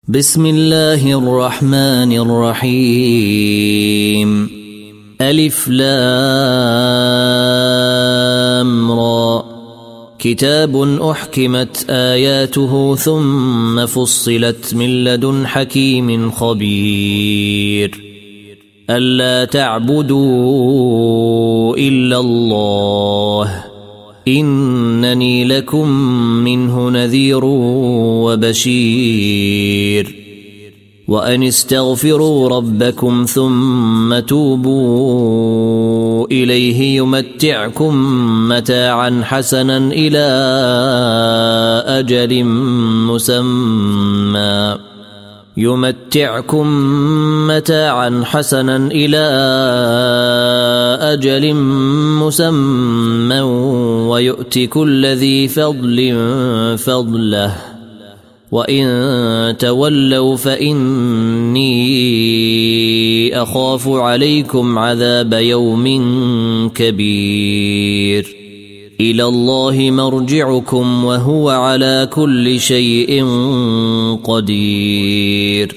بسم الله الرحمن الرحيم. ألف لام را. كتاب أحكمت آياته ثم فصلت من لدن حكيم خبير. ألا تعبدوا إلا الله إنني لكم منه نذير وبشير. وأن استغفروا ربكم ثم توبوا إليه يمتعكم متاعا حسنا إلى أجل مسمى ويؤت كل ذي فضل فضله وإن تولوا فإني أخاف عليكم عذاب يوم كبير. إلى الله مرجعكم وهو على كل شيء قدير.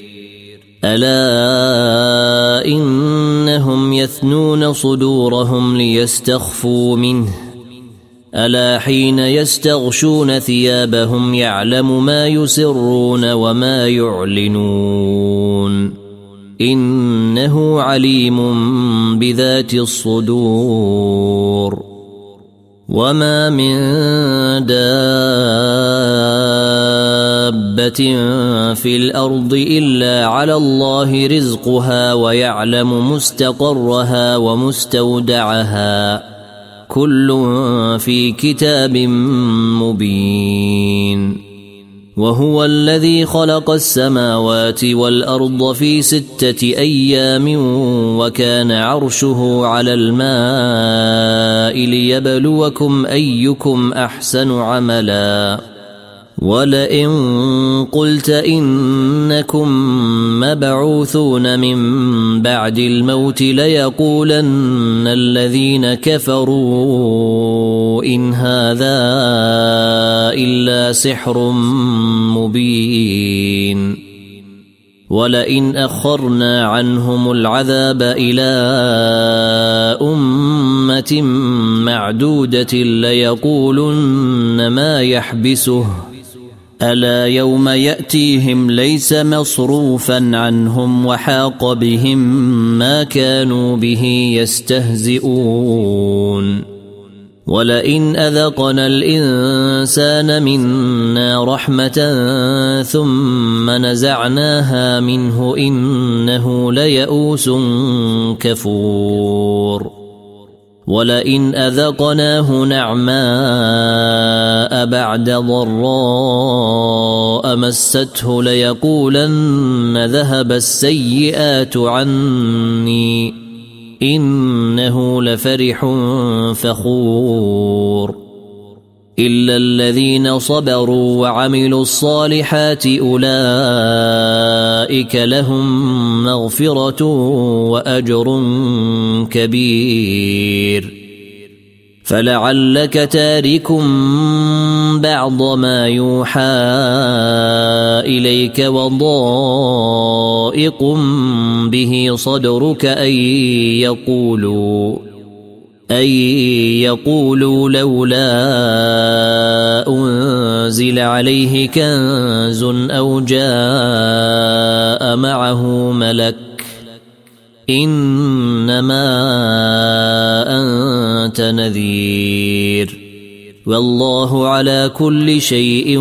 ألا إنهم يثنون صدورهم ليستخفوا منه ألا حين يستغشون ثيابهم يعلم ما يسرون وما يعلنون إنه عليم بذات الصدور. وما من دابة في الأرض إلا على الله رزقها ويعلم مستقرها ومستودعها كل في كتاب مبين. وهو الذي خلق السماوات والأرض في 6 أيام وكان عرشه على الماء ليبلوكم أيكم أحسن عملا. ولئن قلت إنكم مبعوثون من بعد الموت ليقولن الذين كفروا إن هذا إلا سحر مبين. ولئن أخرنا عنهم العذاب إلى أمة معدودة ليقولن ما يحبسه ألا يوم يأتيهم ليس مصروفا عنهم وحاق بهم ما كانوا به يستهزئون. ولئن أذقنا الإنسان منا رحمة ثم نزعناها منه إنه ليئوس كفور. ولئن أذقناه نعماء بعد ضراء مسته ليقولن ذهب السيئات عني إنه لفرح فخور. إلا الذين صبروا وعملوا الصالحات أولئك لهم مغفرة وأجر كبير. فلعلك تارك بعض ما يوحى إليك وضائق به صدرك أن يقولوا لولا أنزل عليه كنز أو جاء معه ملك إنما أنت نذير والله على كل شيء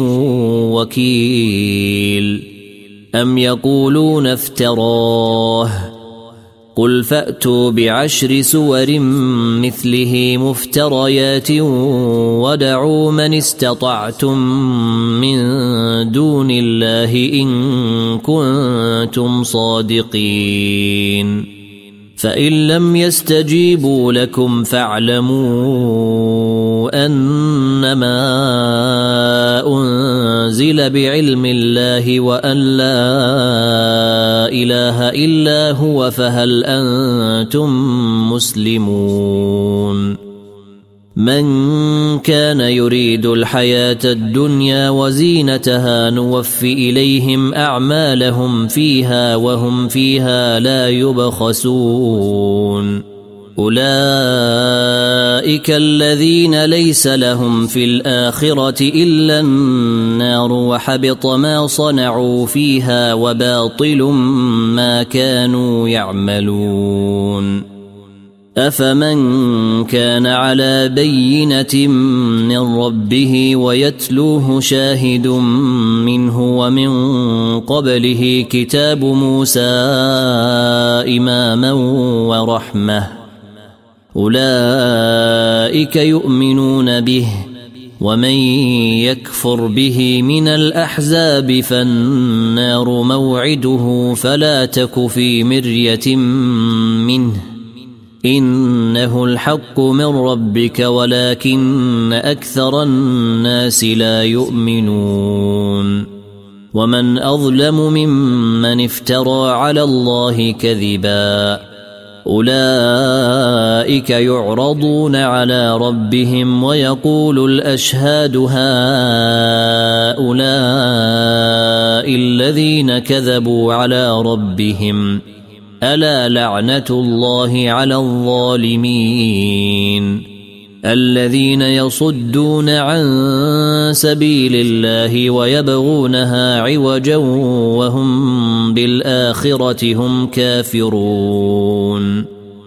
وكيل. أم يقولون افتراه قل فأتوا ب10 سور مثله مفتريات ودعوا من استطعتم من دون الله إن كنتم صادقين. فإن لم يستجيبوا لكم فاعلموا أنما أنزل بعلم الله وأن لا إله إلا هو فهل أنتم مسلمون. من كان يريد الحياة الدنيا وزينتها نوفي إليهم أعمالهم فيها وهم فيها لا يبخسون أولئك الذين ليس لهم في الآخرة إلا النار وحبط ما صنعوا فيها وباطل ما كانوا يعملون أفمن كان على بينة من ربه ويتلوه شاهد منه ومن قبله كتاب موسى إماما ورحمة أولئك يؤمنون به ومن يكفر به من الأحزاب فالنار موعده فلا تك في مرية منه إنه الحق من ربك ولكن أكثر الناس لا يؤمنون ومن أظلم ممن افترى على الله كذبا أولئك يعرضون على ربهم ويقول الأشهاد هؤلاء الذين كذبوا على ربهم ألا لعنة الله على الظالمين الذين يصدون عن سبيل الله ويبغونها عوجا وهم بالآخرة هم كافرون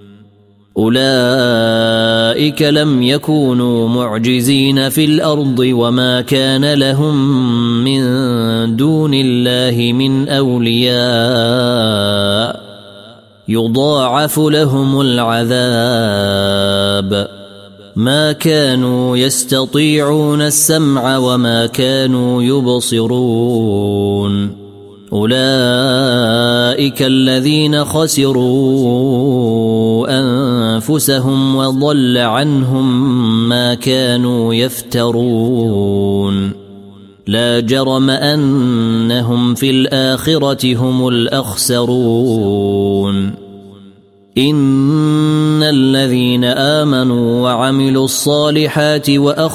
أولئك لم يكونوا معجزين في الأرض وما كان لهم من دون الله من أولياء يضاعف لهم العذاب ما كانوا يستطيعون السمع وما كانوا يبصرون أولئك الذين خسروا أنفسهم وضل عنهم ما كانوا يفترون لا جرم أنهم في الآخرة هم الأخسرون إن الذين آمنوا وعملوا الصالحات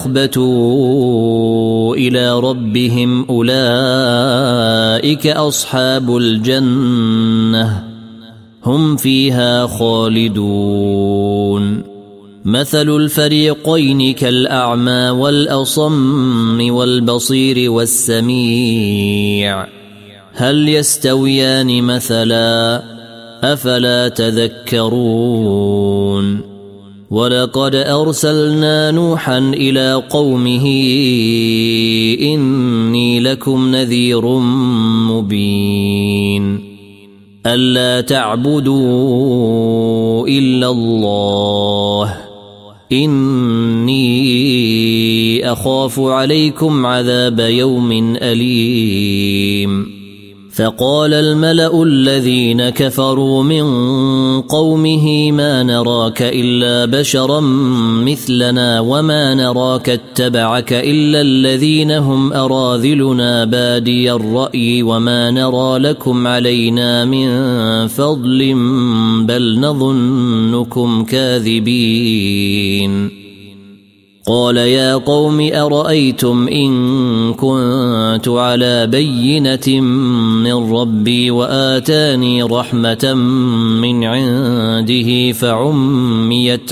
وأخبتوا إلى ربهم أولئك أصحاب الجنة هم فيها خالدون مثل الفريقين كالأعمى والأصم والبصير والسميع هل يستويان مثلا أفلا تذكرون ولقد أرسلنا نوحا إلى قومه إني لكم نذير مبين ألا تعبدوا إلا الله إني أخاف عليكم عذاب يوم أليم فقال الملأ الذين كفروا من قومه ما نراك إلا بشرا مثلنا وما نراك اتبعك إلا الذين هم أراذلنا بادي الرأي وما نرى لكم علينا من فضل بل نظنكم كاذبين قال يا قوم أرأيتم إن كنت على بينة من ربي وآتاني رحمة من عنده فعميت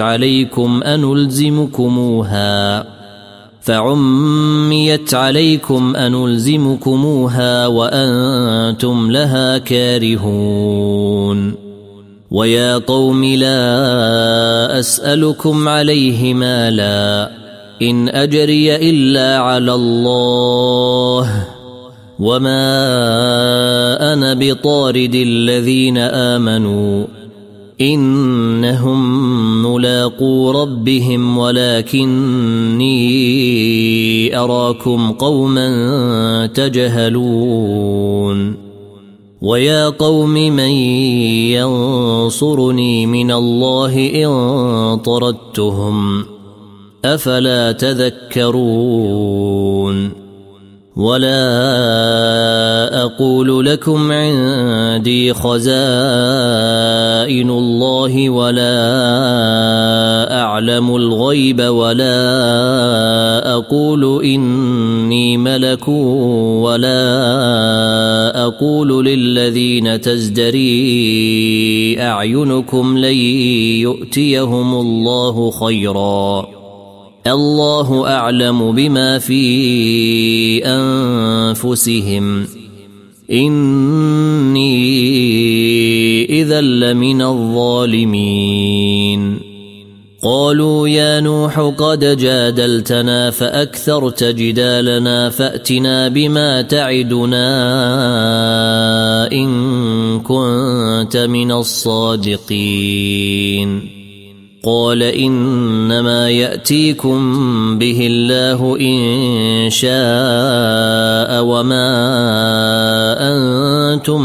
عليكم أنلزمكموها وأنتم لها كارهون ويا قوم لا أسألكم عليه مالا إن أجري إلا على الله وما أنا بطارد الذين آمنوا إنهم ملاقو ربهم ولكني أراكم قوما تجهلون ويا قوم من ينصرني من الله إن طردتهم أفلا تذكرون ولا أقول لكم عندي خزائن الله ولا أعلم الغيب ولا أقول إني ملك ولا أقول للذين تزدري أعينكم لن يؤتيهم الله خيرا الله أعلم بما في أنفسهم إني إذا لمن الظالمين. قالوا يا نوح قد جادلتنا فأكثرت جدالنا فأتنا بما تعدنا إن كنت من الصادقين. قال إنما يأتيكم به الله إن شاء وما أنتم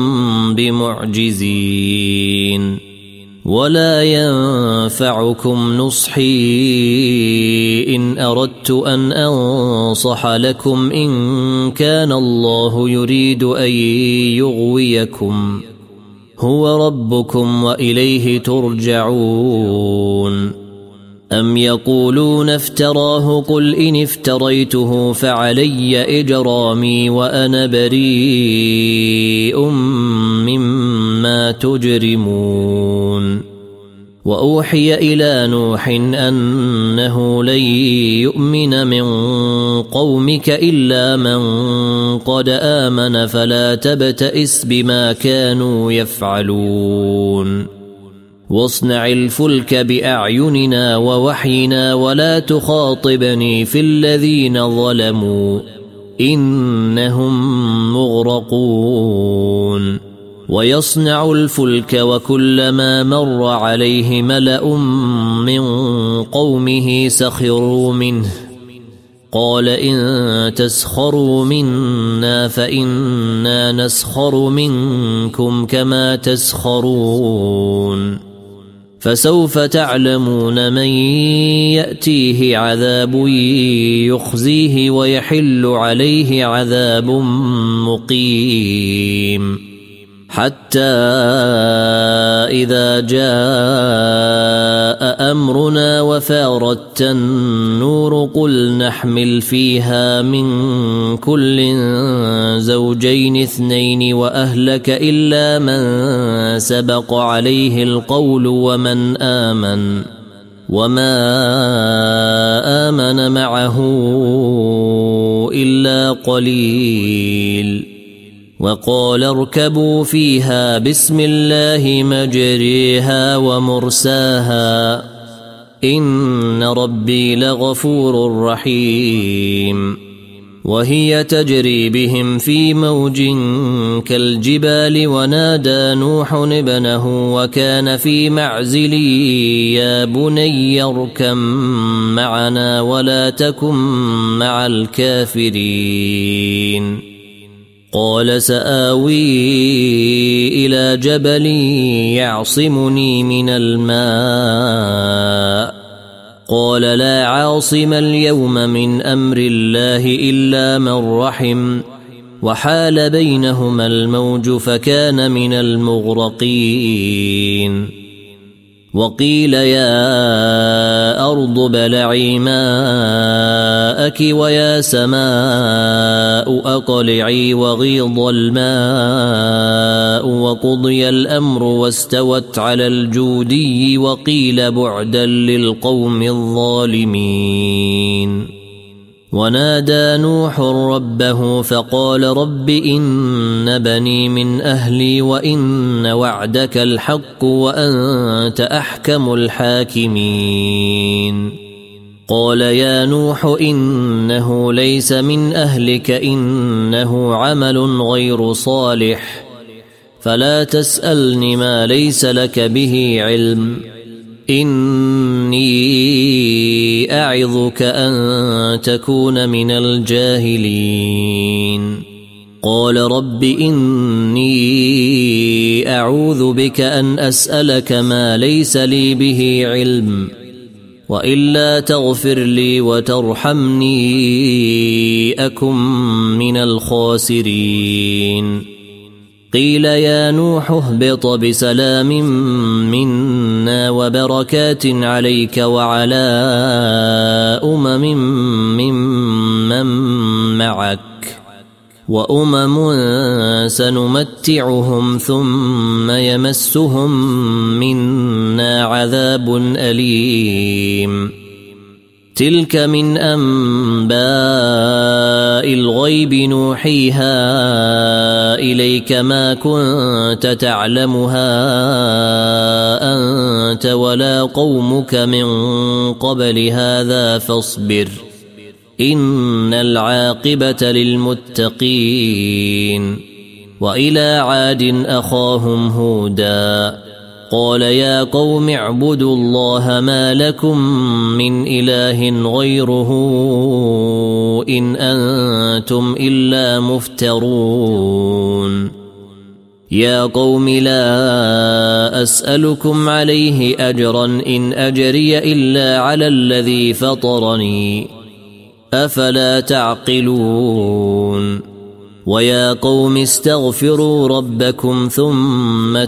بمعجزين ولا ينفعكم نصحي إن أردت أن أنصح لكم إن كان الله يريد أن يغويكم هو ربكم وإليه ترجعون. أم يقولون افتراه قل إن افتريته فعلي إجرامي وأنا بريء مما تجرمون. وأوحي إلى نوح أنه لن يؤمن من قومك إلا من قد آمن فلا تبتئس بما كانوا يفعلون واصنع الفلك بأعيننا ووحينا ولا تخاطبني في الذين ظلموا إنهم مغرقون. ويصنع الفلك وكلما مر عليه ملأ من قومه سخروا منه قال إن تسخروا منا فإنا نسخر منكم كما تسخرون. فسوف تعلمون من يأتيه عذاب يخزيه ويحل عليه عذاب مقيم. حتى إذا جاء أمرنا وفارت النور قل نحمل فيها من كل زوجين اثنين وأهلك إلا من سبق عليه القول وما آمن معه إلا قليل. وقال اركبوا فيها بسم الله مجريها ومرساها إن ربي لغفور رحيم. وهي تجري بهم في موج كالجبال ونادى نوح ابنه وكان في معزل يا بني اركب معنا ولا تكن مع الكافرين. قال سآوي إلى جبل يعصمني من الماء قال لا عاصم اليوم من أمر الله إلا من رحم وحال بينهما الموج فكان من المغرقين. وقيل يا أرض ابلعي ماءك ويا سماء أقلعي وغيض الماء وقضي الأمر واستوت على الجودي وقيل بعدا للقوم الظالمين. ونادى نوح ربه فقال رب إن بني من أهلي وإن وعدك الحق وأنت أحكم الحاكمين. قال يا نوح إنه ليس من أهلك إنه عمل غير صالح فلا تسألني ما ليس لك به علم إني أعظك أن تكون من الجاهلين. قال رب إني أعوذ بك أن أسألك ما ليس لي به علم وإلا تغفر لي وترحمني أكن من الخاسرين. قيل يا نوح اهبط بسلام منا وبركات عليك وعلى ممن معك وأمم سنمتعهم ثم يمسهم منا عذاب أليم. تلك من أنباء الغيب نوحيها إليك ما كنت تعلمها أنت ولا قومك من قبل هذا فاصبر إن العاقبة للمتقين. وإلى عاد أخاهم هودا قال يا قوم اعبدوا الله ما لكم من إله غيره إن أنتم إلا مفترون. يا قوم لا أسألكم عليه أجرا إن أجري إلا على الذي فطرني أفلا تعقلون. ويا قوم استغفروا ربكم ثم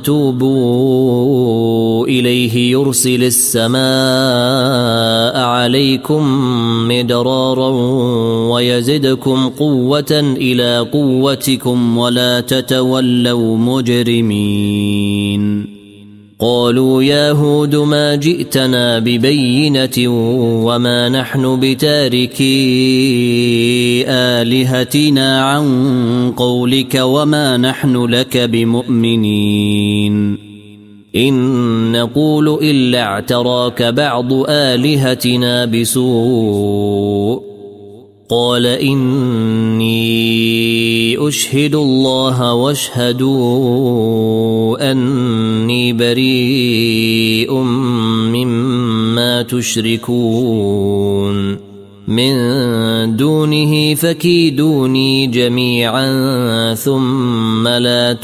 توبوا إليه يرسل السماء عليكم مدرارا ويزدكم قوة إلى قوتكم ولا تتولوا مجرمين. قالوا يا هود ما جئتنا ببينة وما نحن بتاركي آلهتنا عن قولك وما نحن لك بمؤمنين إن نقول إلا اعتراك بعض آلهتنا بسوء. قال إني أشهد الله واشهدوا أني بريء مما تشركون من دونه فكيدوني جميعا ثم لا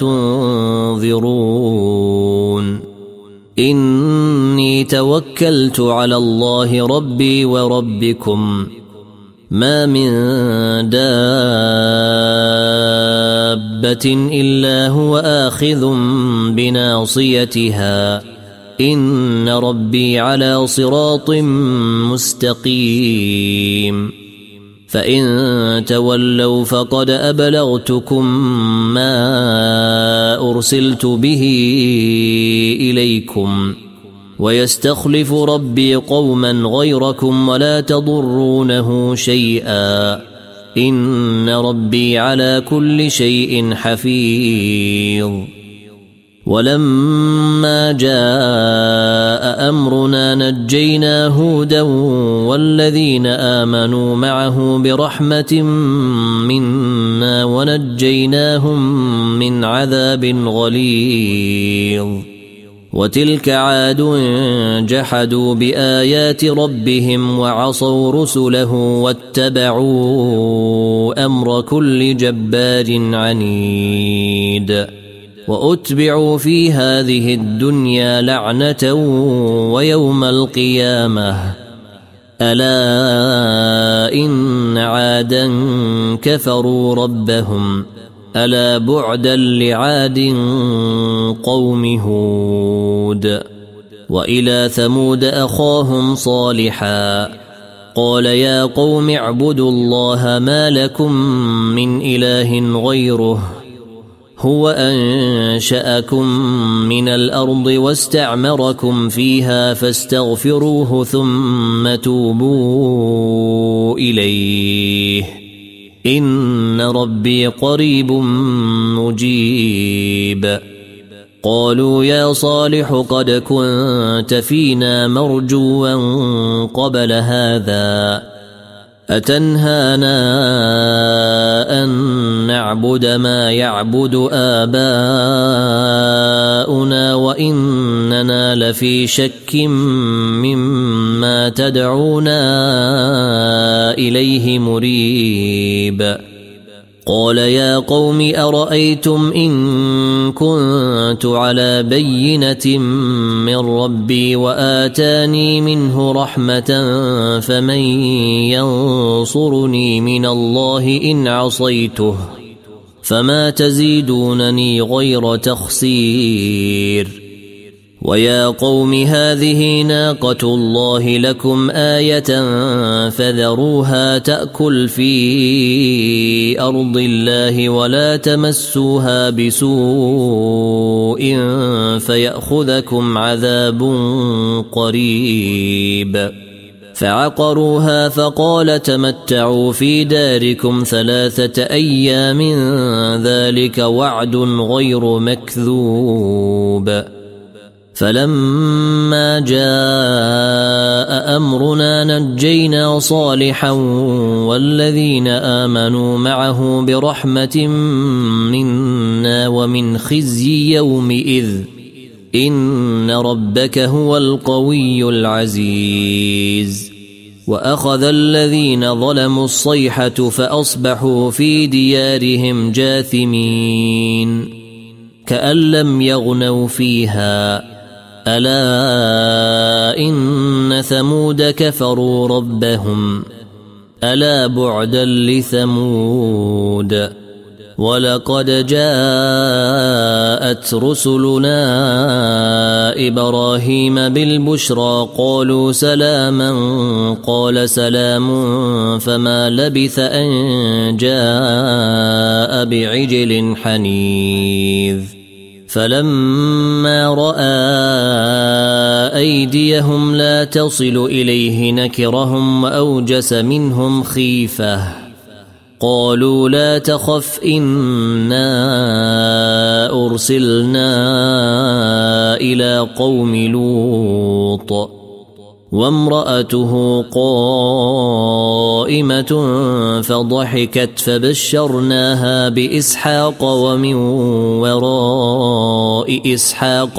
تنظرون. إني توكلت على الله ربي وربكم ما من دابة إلا هو آخذ بناصيتها إن ربي على صراط مستقيم. فإن تولوا فقد أبلغتكم ما أرسلت به إليكم ويستخلف ربي قوما غيركم ولا تضرونه شيئا إن ربي على كل شيء حفيظ. ولما جاء أمرنا نجينا هودا والذين آمنوا معه برحمة منا ونجيناهم من عذاب غليظ. وتلك عاد جحدوا بآيات ربهم وعصوا رسله واتبعوا أمر كل جبار عنيد. وأتبعوا في هذه الدنيا لعنة ويوم القيامة ألا إن عادا كفروا ربهم ألا بعدا لعاد قوم هود. وإلى ثمود أخاهم صالحا قال يا قوم اعبدوا الله ما لكم من إله غيره هو أنشأكم من الأرض واستعمركم فيها فاستغفروه ثم توبوا إليه إن ربي قريب مجيب. قالوا يا صالح قد كنت فينا مرجوا قبل هذا أتنهانا أن نعبد ما يعبد آباؤنا وإننا لفي شك مما تدعونا إليه مريب. قال يا قوم أرأيتم إن كنت على بينة من ربي وآتاني منه رحمة فمن ينصرني من الله إن عصيته فما تزيدونني غير تخسير ويا قوم هذه ناقة الله لكم آية فذروها تأكل في أرض الله ولا تمسوها بسوء فيأخذكم عذاب قريب فعقروها فقال تمتعوا في داركم 3 أيام ذلك وعد غير مكذوب فلما جاء أمرنا نجينا صالحا والذين آمنوا معه برحمة منا ومن خزي يومئذ إن ربك هو القوي العزيز وأخذ الذين ظلموا الصيحة فأصبحوا في ديارهم جاثمين كأن لم يغنوا فيها ألا إن ثمود كفروا ربهم ألا بعدا لثمود ولقد جاءت رسلنا إبراهيم بالبشرى قالوا سلاما قال سلام فما لبث أن جاء بعجل حنيذ فلما رأى أيديهم لا تصل إليه نكرهم وأوجس منهم خيفة قالوا لا تخف إنا أرسلنا إلى قوم لوط وامرأته قائمة فضحكت فبشرناها بإسحاق ومن وراء إسحاق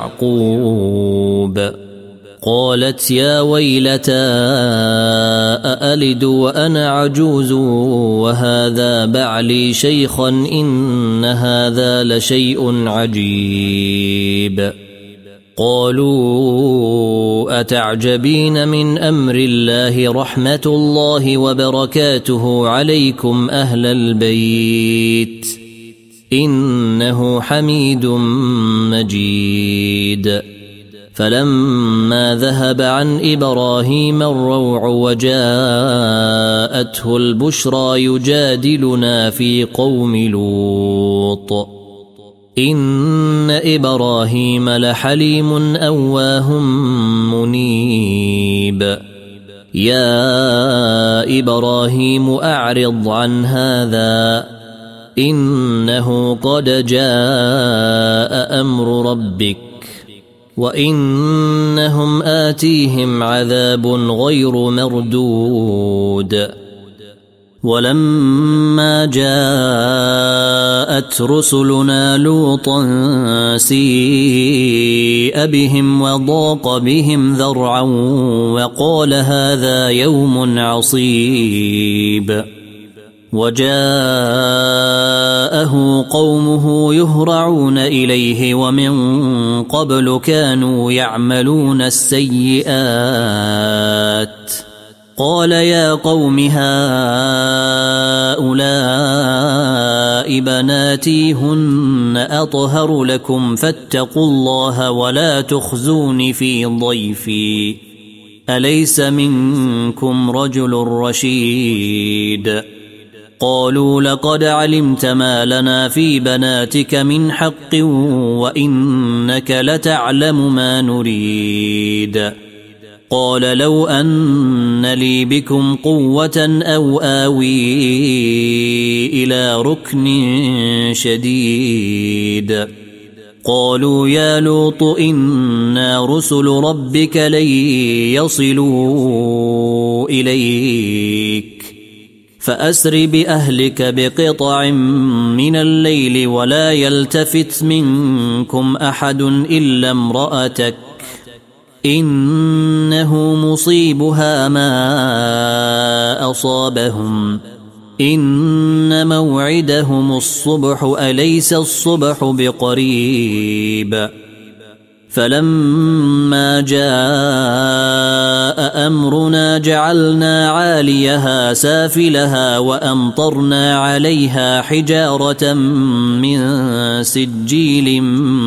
يعقوب قالت يا ويلتى أألد وأنا عجوز وهذا بعلي شيخا إن هذا لشيء عجيب قالوا أتعجبين من أمر الله رحمة الله وبركاته عليكم أهل البيت إنه حميد مجيد فلما ذهب عن إبراهيم الروع وجاءته البشرى يجادلنا في قوم لوط إن إبراهيم لحليم أواه منيب يا إبراهيم أعرض عن هذا إنه قد جاء أمر ربك وإنهم آتيهم عذاب غير مردود ولما جاءت رسلنا لوطا سيء بهم وضاق بهم ذرعا وقال هذا يوم عصيب وجاءه قومه يهرعون إليه ومن قبل كانوا يعملون السيئات قال يا قوم هؤلاء بناتي هن أطهر لكم فاتقوا الله ولا تخزون في ضيفي أليس منكم رجل رشيد قالوا لقد علمت ما لنا في بناتك من حق وإنك لتعلم ما نريد قال لو أن لي بكم قوة أو آوي إلى ركن شديد قالوا يا لوط إنا رسل ربك لن يصلوا إليك فأسر بأهلك بقطع من الليل ولا يلتفت منكم أحد إلا امرأتك إنه مصيبها ما أصابهم إن موعدهم الصبح أليس الصبح بقريب فلما جاء أمرنا جعلنا عاليها سافلها وأمطرنا عليها حجارة من سجيل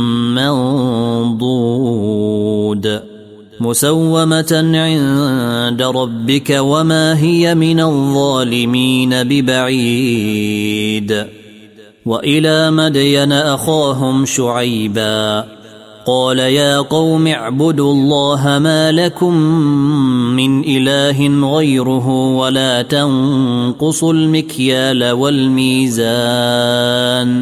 منضود مسومة عند ربك وما هي من الظالمين ببعيد وإلى مدين أخاهم شعيبا قال يا قوم اعبدوا الله ما لكم من إله غيره ولا تنقصوا المكيال والميزان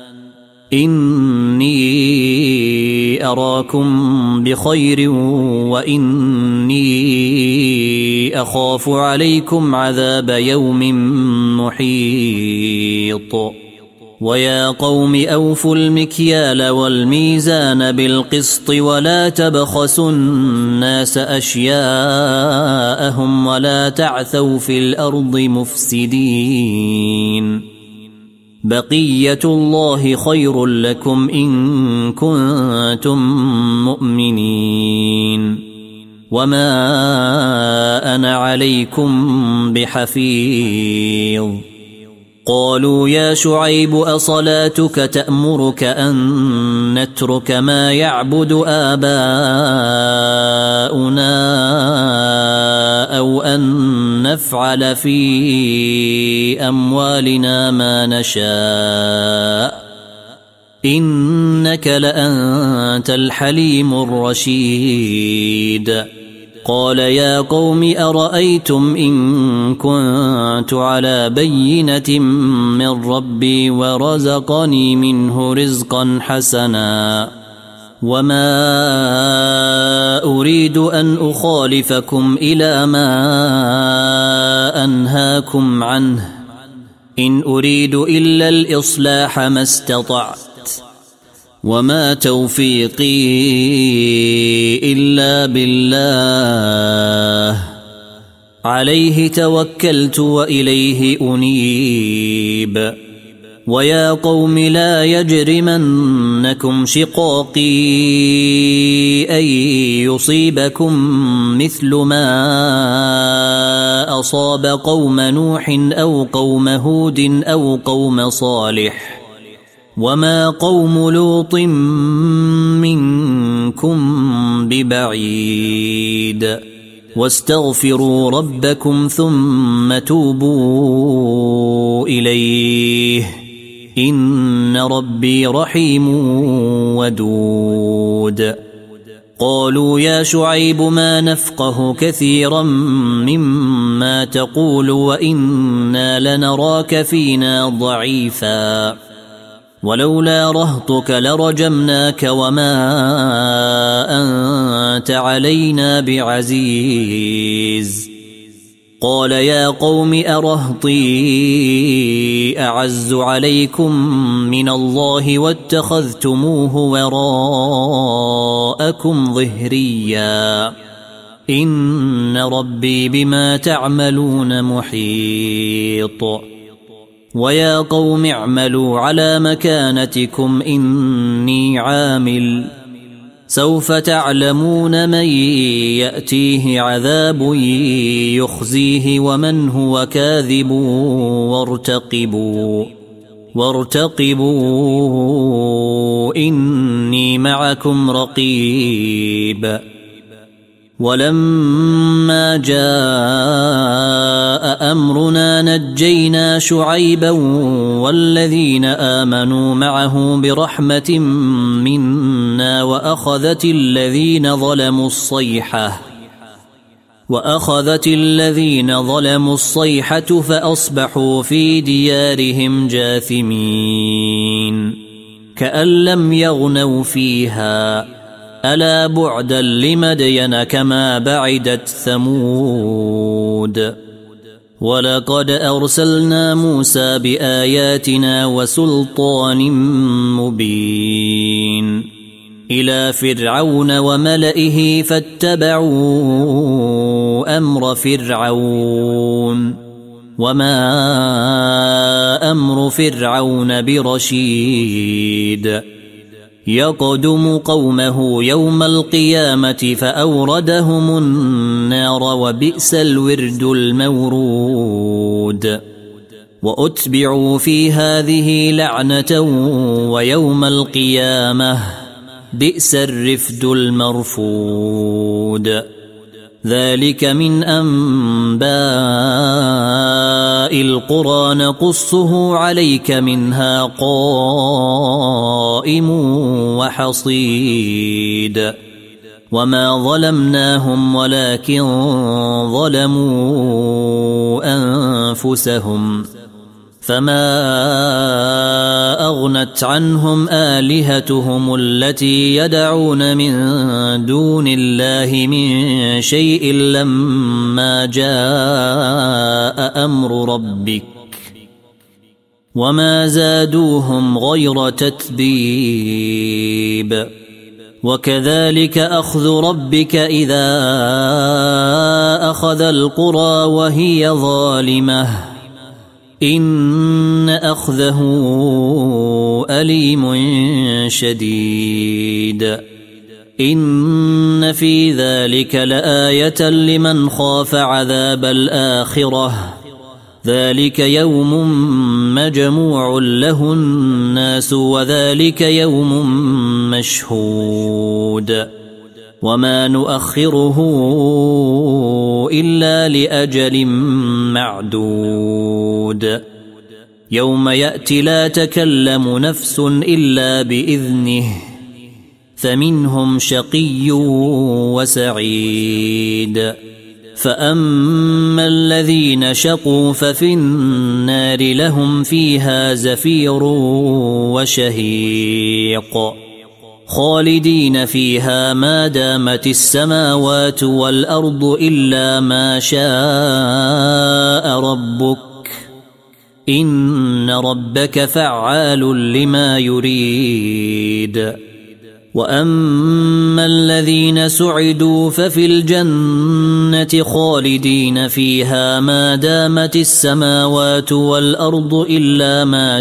إني أراكم بخير وإني أخاف عليكم عذاب يوم محيط ويا قوم أوفوا المكيال والميزان بالقسط ولا تبخسوا الناس أشياءهم ولا تعثوا في الأرض مفسدين بقية الله خير لكم إن كنتم مؤمنين وما أنا عليكم بحفيظ قالوا يا شعيب أصلاتك تأمرك أن نترك ما يعبد آباؤنا أو أن نفعل في أموالنا ما نشاء إنك لأنت الحليم الرشيد قال يا قوم أرأيتم إن كنت على بينة من ربي ورزقني منه رزقا حسنا وما أريد أن أخالفكم إلى ما أنهاكم عنه إن أريد إلا الإصلاح ما استطعت وما توفيقي إلا بالله عليه توكلت وإليه أنيب ويا قوم لا يجرمنكم شقاقي أن يصيبكم مثل ما أصاب قوم نوح أو قوم هود أو قوم صالح وما قوم لوط منكم ببعيد واستغفروا ربكم ثم توبوا إليه إن ربي رحيم ودود قالوا يا شعيب ما نفقه كثيرا مما تقول وإنا لنراك فينا ضعيفا ولولا رهطك لرجمناك وما أنت علينا بعزيز قال يا قوم أرهطي أعز عليكم من الله واتخذتموه وراءكم ظهريا إن ربي بما تعملون محيط ويا قوم اعملوا على مكانتكم إني عامل سوف تعلمون من يأتيه عذاب يخزيه ومن هو كاذب وارتقبوا إني معكم رقيب ولما جاء أمرنا نجينا شعيبا والذين آمنوا معه برحمة منا وأخذت الذين ظلموا الصيحة فأصبحوا في ديارهم جاثمين كأن لم يغنوا فيها ألا بعدا لمدين كما بعدت ثمود ولقد أرسلنا موسى بآياتنا وسلطان مبين إلى فرعون وملئه فاتبعوا أمر فرعون وما أمر فرعون برشيد يقدم قومه يوم القيامة فأوردهم النار وبئس الورد المورود وأتبعوا في هذه لعنة ويوم القيامة بئس الرفد المرفود ذلك من أنباء القرى نقصه عليك منها قائم وحصيد وما ظلمناهم ولكن ظلموا أنفسهم فما أغنت عنهم آلهتهم التي يدعون من دون الله من شيء لما جاء أمر ربك وما زادوهم غير تتبيب وكذلك أخذ ربك إذا أخذ القرى وهي ظالمة إن أخذه أليم شديد إن في ذلك لآية لمن خاف عذاب الآخرة ذلك يوم مجموع له الناس وذلك يوم مشهود وما نؤخره إلا لأجل معدود يوم يأتي لا تكلم نفس إلا بإذنه فمنهم شقي وسعيد فأما الذين شقوا ففي النار لهم فيها زفير وشهيق خالدين فيها ما دامت السماوات والأرض إلا ما شاء ربك إن ربك فعال لما يريد وأما الذين سعدوا ففي الجنة خالدين فيها ما دامت السماوات والأرض إلا ما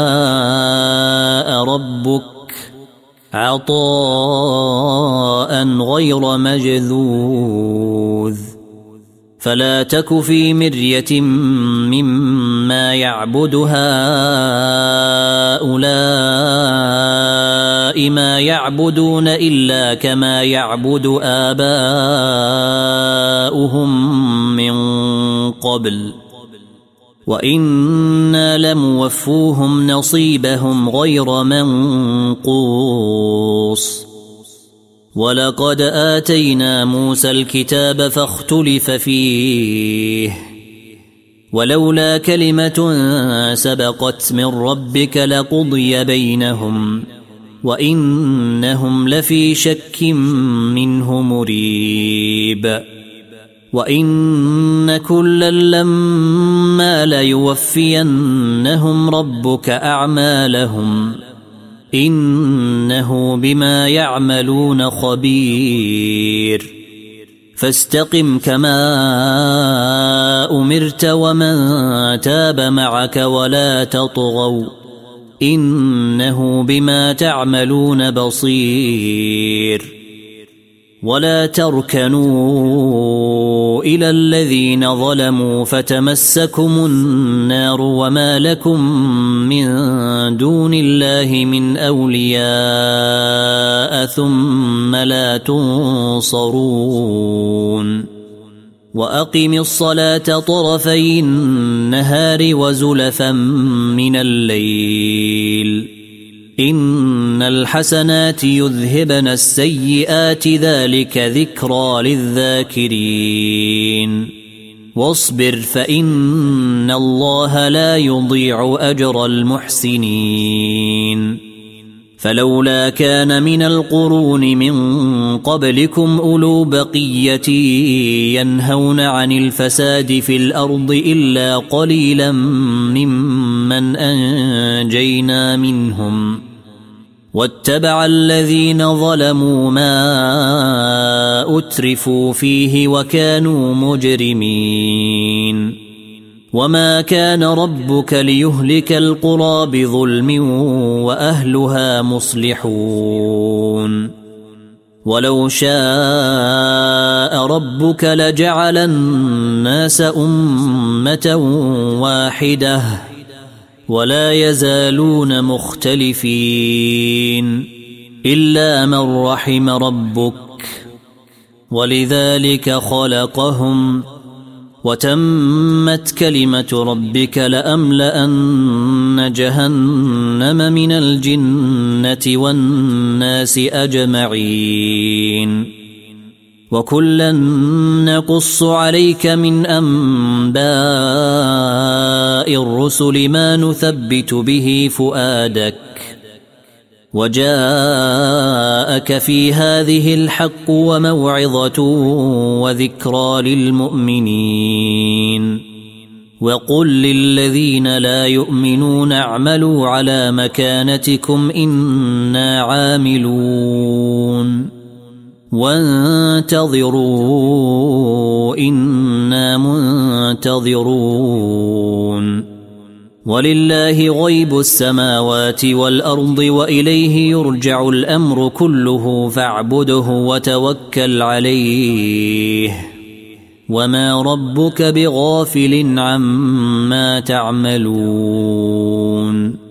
شاء ربك عطاء غير مجذوذ فلا تك في مرية مما يعبد هؤلاء ما يعبدون إلا كما يعبد آباؤهم من قبل وإنا لموفوهم نصيبهم غير منقوص ولقد آتينا موسى الكتاب فاختلف فيه ولولا كلمة سبقت من ربك لقضي بينهم وإنهم لفي شك منه مريب وإن كلا لما ليوفينهم ربك أعمالهم إنه بما يعملون خبير فاستقم كما أمرت ومن تاب معك ولا تطغوا إنه بما تعملون بصير ولا تركنوا إلى الذين ظلموا فتمسكم النار وما لكم من دون الله من أولياء ثم لا تنصرون وأقم الصلاة طرفي النهار وزلفا من الليل إن الحسنات يذهبن السيئات ذلك ذكرى للذاكرين واصبر فإن الله لا يضيع أجر المحسنين فلولا كان من القرون من قبلكم أولو بقية ينهون عن الفساد في الأرض إلا قليلا ممن أنجينا منهم واتبع الذين ظلموا ما أترفوا فيه وكانوا مجرمين وما كان ربك ليهلك القرى بظلم وأهلها مصلحون ولو شاء ربك لجعل الناس أمة واحدة ولا يزالون مختلفين إلا من رحم ربك ولذلك خلقهم وتمت كلمة ربك لأملأن جهنم من الجنة والناس أجمعين وكلا نقص عليك من أنباء الرسل ما نثبت به فؤادك وجاءك في هذه الحق وموعظة وذكرى للمؤمنين وقل للذين لا يؤمنون اعملوا على مكانتكم إنا عاملون وانتظروا إنا منتظرون ولله غيب السماوات والأرض وإليه يرجع الأمر كله فاعبده وتوكل عليه وما ربك بغافل عما تعملون